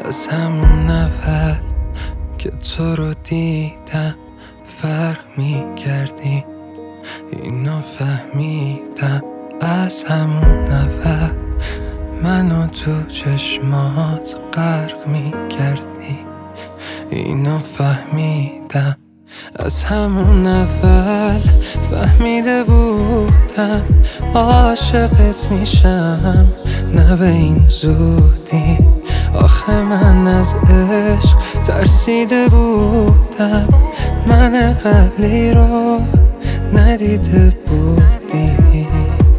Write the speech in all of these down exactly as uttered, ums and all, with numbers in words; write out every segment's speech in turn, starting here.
از همون اول که تو رو دیدم فرق می‌کردی، اینو فهمیدم از همون اول منو تو چشمات غرق می‌کردی، اینو فهمیدم از همون اول. فهمیده بودم عاشقت میشم، نه به این زودی. آخه من از عشق ترسیده بودم، من قبلی رو ندیده بودی.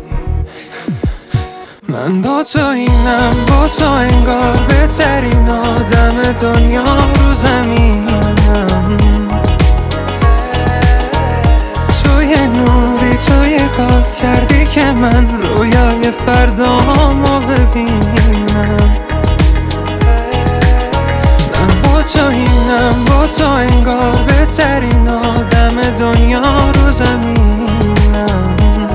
من با تو اینم، با تو انگار بهترین آدم دنیا رو زمینم. تو یه نوری، تو یه کار کردی که من رویای فردامو ببینم. من با تو اینم، با تو انگار بهترین آدم دنیا رو زمینم.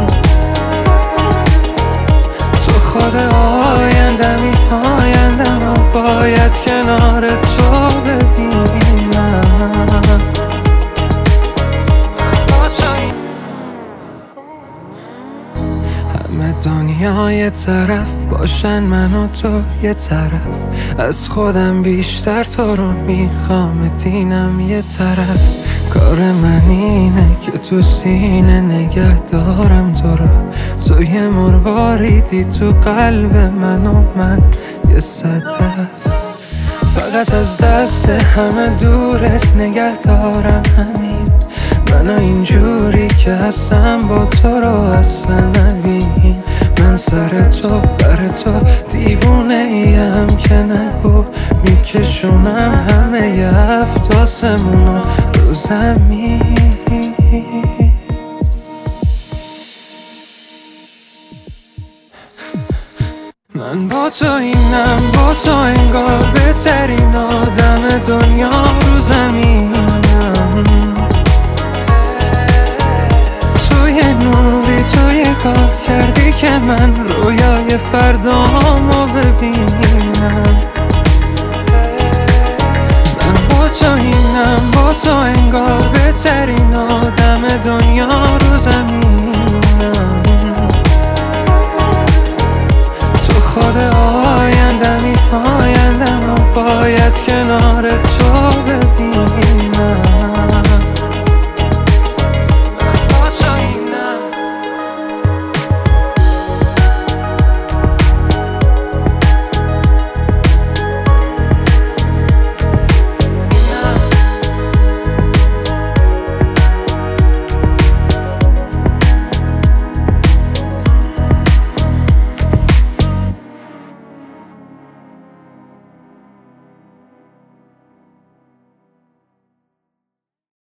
تو خود آیندمی، آیندم و باید کنار تو ببینم. همه دنیا یه طرف باشن، من و تو یه طرف. از خودم بیشتر تو رو میخوام، دینم یه طرف. کار من اینه که تو سینه نگه دارم تو رو. تو یه مرواریدی تو قلب من و من یه صدف. فقط از دست همه دورت نگه دارم، همین منو اینجوری که هستم با تو رو اصلا نبین. من سر تو بر تو دیوونه ایم که نگو، میکشونم همه ی هفت آسمونا رو زمین. من با تو اینم، با تو انگار بهترین آدم دنیا رو زمین.